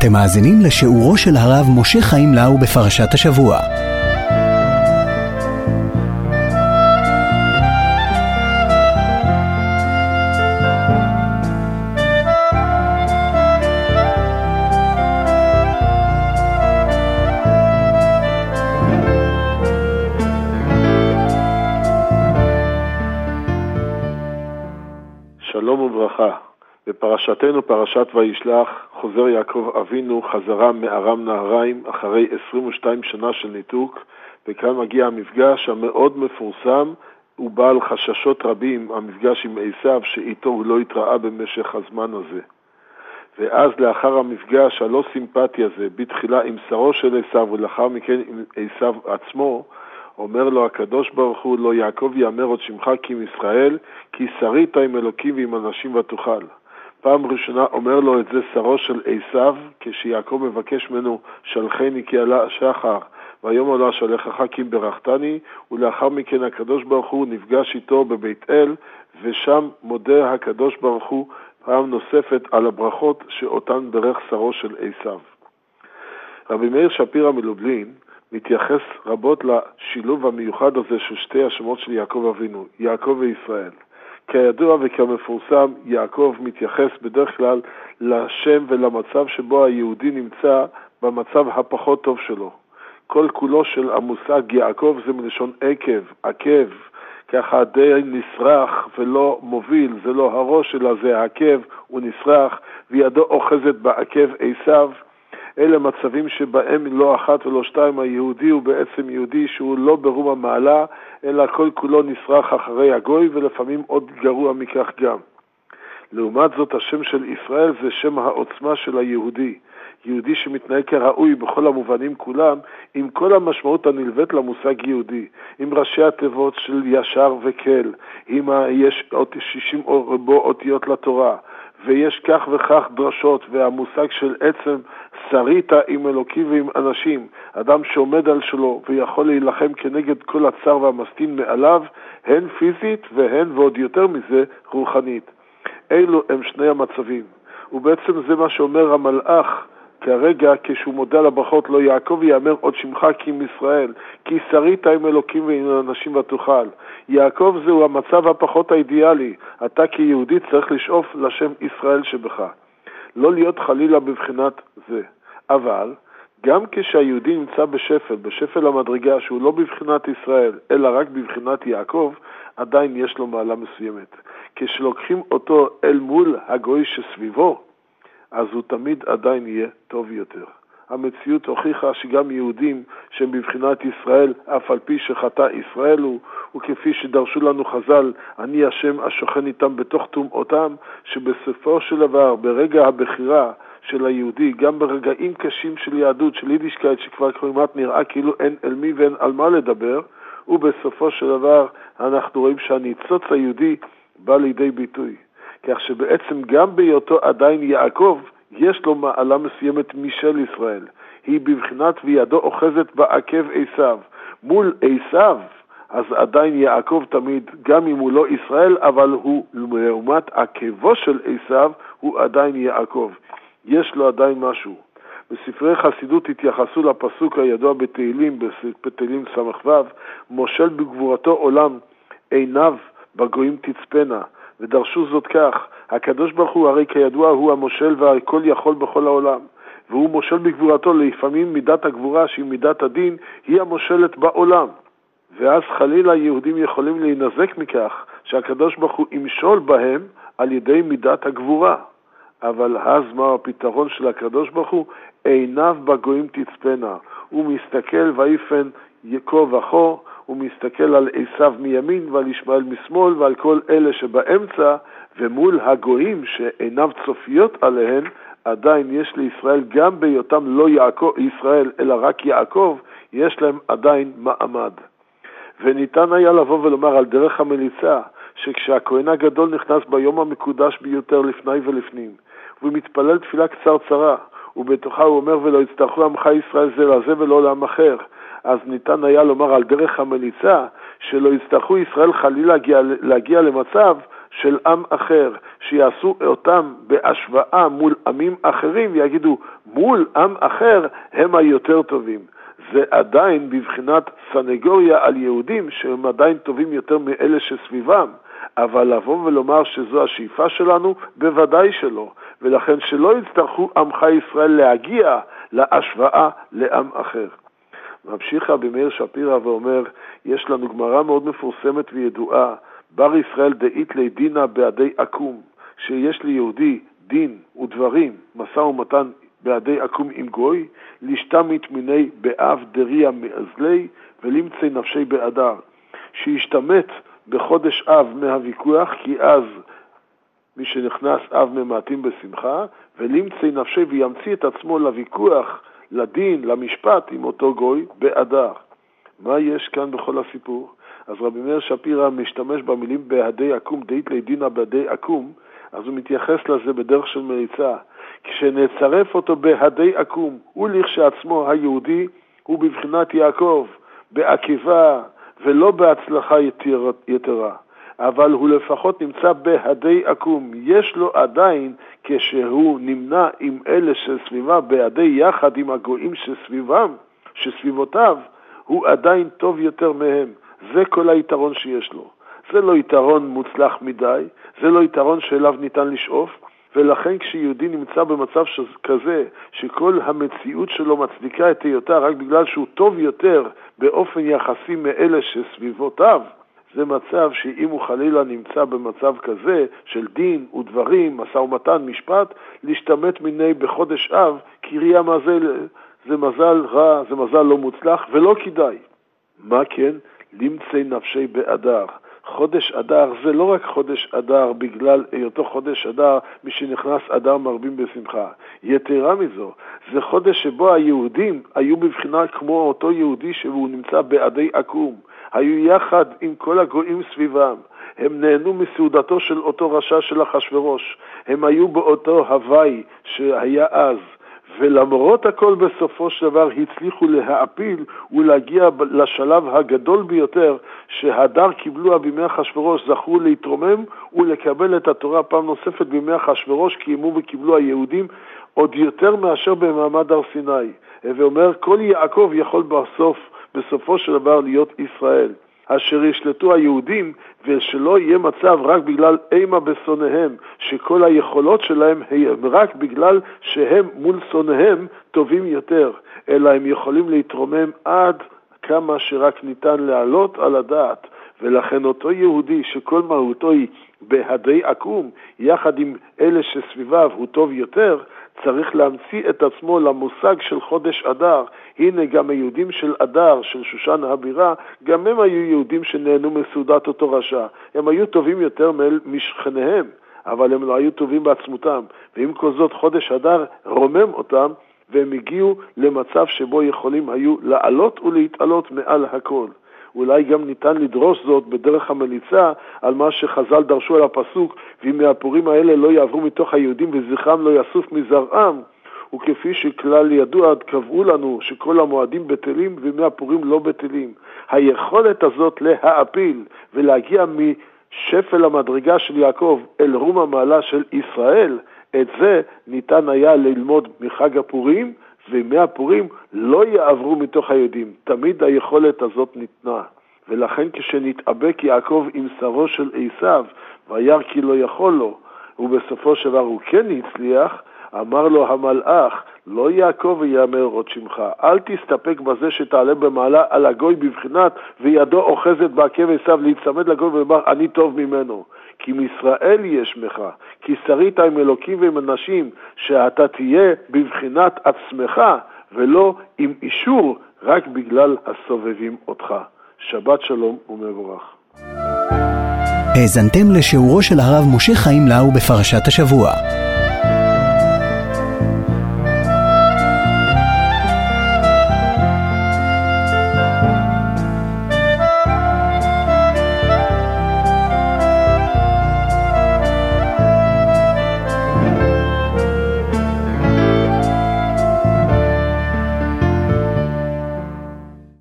אתם מאזינים לשיעורו של הרב משה חיים לאו בפרשת השבוע. שלום וברכה. בפרשתנו פרשת וישלח חוזר יעקב אבינו חזרה מארם נהריים אחרי 22 שנה של ניתוק, וכאן מגיע המפגש המאוד מפורסם ובעל חששות רבים, המפגש עם עשיו שאיתו הוא לא התראה במשך הזמן הזה. ואז לאחר המפגש הלא סימפטי הזה, בתחילה עם שרו של עשיו ולאחר מכן עם עשיו עצמו, אומר לו הקדוש ברוך הוא, לא יעקב יאמר עוד שמך כי עם ישראל, כי שרית עם אלוקים ועם אנשים ותוכל. פעם ראשונה אומר לו את זה שרו של עשיו, כשיעקב מבקש ממנו שלחני כי עלה השחר, והיום עלה שלחך כי ברכתני, ולאחר מכן הקדוש ברוך הוא נפגש איתו בבית אל, ושם מודה הקדוש ברוך הוא פעם נוספת על הברכות שאותן ברך שרו של עשיו. רבי מאיר שפירא מלובלין מתייחס רבות לשילוב המיוחד הזה של שתי השמות של יעקב אבינו, יעקב וישראל. כידוע וכמפורסם, יעקב מתייחס בדרך כלל לשם ולמצב שבו היהודי נמצא במצב הפחות טוב שלו. כל כולו של המושג יעקב זה מלשון עקב, ככה די נסרח ולא מוביל, זה לא הראש אלא זה העקב, הוא נסרח וידו אוחזת בעקב עשיו. אלה מצבים שבהם לא אחת ולא שתיים היהודי הוא בעצם יהודי שהוא לא ברום המעלה, אלא כל כולו נסרח אחרי הגוי, ולפעמים עוד גרוע מכך גם. לעומת זאת השם של ישראל זה שם העוצמה של היהודי, יהודי שמתנהג כראוי בכל המובנים כולם, עם כל המשמעות הנלווית למושג יהודי, עם ראשי התיבות של ישר וקל, עם יש 60 אותיות לתורה, ויש כך וכך דרשות, והמושג של עצם שרית עם אלוקים ועם אנשים, אדם שעומד על שלו ויכול להילחם כנגד כל הצער והמסתין מעליו, הן פיזית והן ועוד יותר מזה רוחנית. אלו הם שני המצבים, ובעצם זה מה שאומר המלאך כרגע כשהוא מודה לברכות, לא יעקב יאמר עוד שמך כי עם ישראל, כי שרית עם אלוקים ועם אנשים ותוכל. יעקב זהו המצב הפחות האידיאלי, אתה כיהודי צריך לשאוף לשם ישראל שבך, לא להיות חלילה בבחינת זה. אבל גם כשהיהודי נמצא בשפל המדרגה שהוא לא בבחינת ישראל אלא רק בבחינת יעקב, עדיין יש לו מעלה מסוימת. כשלוקחים אותו אל מול הגוי שסביבו, אז הוא תמיד עדיין יהיה טוב יותר. המציאות הוכיחה שגם יהודים שהם בבחינת ישראל, אף על פי שחטא ישראל הוא, וכפי שדרשו לנו חז"ל, אני השם השוכן איתם בתוך טומאותם, שבסופו של דבר, ברגע הבחירה של היהודי, גם ברגעים קשים של יהדות, של יידישקייט, שכבר כמעט נראה כאילו אין אל מי ואין על מה לדבר, ובסופו של דבר אנחנו רואים שהניצוץ היהודי בא לידי ביטוי. כך שבעצם גם בהיותו עדיין יעקב, יש לו מעלה מסוימת משל ישראל. היא בבחינת וידו אוחזת בעקב עשיו. מול עשיו, אז עדיין יעקב תמיד, גם אם הוא לא ישראל, אבל הוא לעומת עקבו של עשיו, הוא עדיין יעקב. יש לו עדיין משהו. בספרי חסידות התייחסו לפסוק הידוע בתהילים, בתהילים סמ"ו, מושל בגבורתו עולם, עיניו בגויים תצפנה. ודרשו זאת כך, הקדוש ברוך הוא הרי כידוע הוא המושל והכל יכול בכל העולם, והוא מושל בגבורתו. לפעמים מידת הגבורה שהיא מידת הדין היא המושלת בעולם, ואז חלילה יהודים יכולים להינזק מכך שהקדוש ברוך הוא ימשול בהם על ידי מידת הגבורה. אבל אז מה הפתרון של הקדוש ברוך הוא? עיניו בגויים תצפנה, הוא מסתכל ויפן כה וכה, הוא מסתכל על עשיו מימין ועל ישמעאל משמאל ועל כל אלה שבאמצע, ומול הגויים שעיניו צופיות עליהן, עדיין יש לישראל, גם בהיותם לא יעקב, ישראל אלא רק יעקב, יש להם עדיין מעמד. וניתן היה לבוא ולומר על דרך המליצה, שכשהכהן הגדול נכנס ביום המקודש ביותר לפני ולפנים, והוא מתפלל תפילה קצרצרה, ובתוכה הוא אומר ולא יצטרכו עמך ישראל זה לזה ולא לעם אחר, אז ניתן היה לומר על דרך המליצה שלא יצטרכו ישראל חלילה להגיע למצב של עם אחר, שיעשו אותם בהשוואה מול עמים אחרים, ויגידו, מול עם אחר הם היותר טובים. זה עדיין בבחינת סנגוריה על יהודים, שהם עדיין טובים יותר מאלה שסביבם. אבל לבוא ולומר שזו השאיפה שלנו, בוודאי שלא. ולכן שלא יצטרכו עמך ישראל להגיע להשוואה לעם אחר. ממשיך רבי מאיר שפירא ואומר, יש לנו גמרא מאוד מפורסמת וידועה, בר ישראל דאית לי דינה בעדי עקום, שיש ליהודי דין ודברים, משא ומתן בעדי עקום עם גוי, להשתמט מיני באב דריה מאזלי ולמצא נפשי באדר, שישתמט בחודש אב מהוויכוח, כי אז מי שנכנס אב ממעטים בשמחה, ולמצא נפשי וימציא את עצמו לוויכוח, לדין, למשפט עם אותו גוי באדר. מה יש כאן בכל הסיפור? אז רבי מאיר שפירא משתמש במילים בעדי עקום, דאית לי דינה בעדי עקום, אז הוא מתייחס לזה בדרך של מריצה. כשנצרף אותו בעדי עקום, הוא לכשעצמו היהודי, הוא בבחינת יעקב, בעקיבה ולא בהצלחה יתרה. אבל הוא לפחות נמצא בהדי עקום. יש לו עדיין, כשהוא נמנע עם אלה שסביבה, בהדי יחד עם הגויים שסביבותיו, הוא עדיין טוב יותר מהם. זה כל היתרון שיש לו. זה לא יתרון מוצלח מדי, זה לא יתרון שאליו ניתן לשאוף, ולכן כשיהודי נמצא במצב כזה, שכל המציאות שלו מצדיקה את היותה רק בגלל שהוא טוב יותר באופן יחסי מאלה שסביבותיו, זה מצב שאם הוא חלילה נמצא במצב כזה של דין ודברים, משא ומתן, משפט, להשתמט מיני בחודש אב, קריה מזל, זה מזל רע, זה מזל לא מוצלח ולא כדאי. מה כן? למצא נפשי באדר. חודש אדר זה לא רק חודש אדר בגלל היותו חודש אדר, מי שנכנס אדר מרבים בשמחה. יתרה מזו, זה חודש שבו היהודים היו בבחינה כמו אותו יהודי שהוא נמצא בעדי עקום. היו יחד עם כל הגויים סביבם. הם נהנו מסעודתו של אותו רשע של אחשוורוש. הם היו באותו הוואי שהיה אז. ולמרות הכל בסופו של דבר הצליחו להעפיל ולהגיע לשלב הגדול ביותר שהדר קיבלו בימי אחשוורוש, זכו להתרומם ולקבל את התורה פעם נוספת בימי אחשוורוש, קיימו וקיבלו היהודים עוד יותר מאשר במעמד הר סיני. ואומר, כל יעקב יכול בסופו של דבר להיות ישראל. אשר ישלטו היהודים, ושלא יהיה מצב רק בגלל אימה בשונאיהם, שכל היכולות שלהם הם רק בגלל שהם מול שונאיהם טובים יותר, אלא הם יכולים להתרומם עד כמה שרק ניתן להעלות על הדעת. ולכן אותו יהודי שכל מהותו היא בהדי עקום, יחד עם אלה שסביביו הוא טוב יותר, צריך להמציא את עצמו למושג של חודש אדר. הנה גם היהודים של אדר, של שושן הבירה, גם הם היו יהודים שנהנו מסעודת אותו רשע. הם היו טובים יותר משכניהם, אבל הם לא היו טובים בעצמותם. ועם כל זאת חודש אדר רומם אותם, והם הגיעו למצב שבו יכולים היו לעלות ולהתעלות מעל הכל. אולי גם ניתן לדרוש זאת בדרך המליצה על מה שחז"ל דרשו על הפסוק, ואם מהפורים האלה לא יעברו מתוך היהודים וזכרם לא יסוף מזרעם, וכפי שכלל ידוע קבעו לנו שכל המועדים בטלים ומהפורים לא בטלים. היכולת הזאת להעפיל ולהגיע משפל המדרגה של יעקב אל רום המעלה של ישראל, את זה ניתן היה ללמוד מחג הפורים, ומהפורים לא יעברו מתוך היהודים. תמיד היכולת הזאת ניתנה. ולכן כשנתאבק יעקב עם שרו של עשיו, וירא כי לא יכול לו, ובסופו של דבר הוא כן הצליח, אמר לו המלאך, לא יעקב ויאמר עוד שמך, אל תסתפק בזה שתעלה במעלה על הגוי בבחינת, וידו אוחזת בעקב עשיו להצמד לגוי ולומר, אני טוב ממנו. כי מישראל יש שמך, כי שרית עם אלוקים ועם אנשים, שאתה תהיה בבחינת עצמך, ולא עם אישור רק בגלל הסובבים אותך. שבת שלום ומבורך. האזנתם לשיעורו של הרב משה חיים לאו בפרשת השבוע.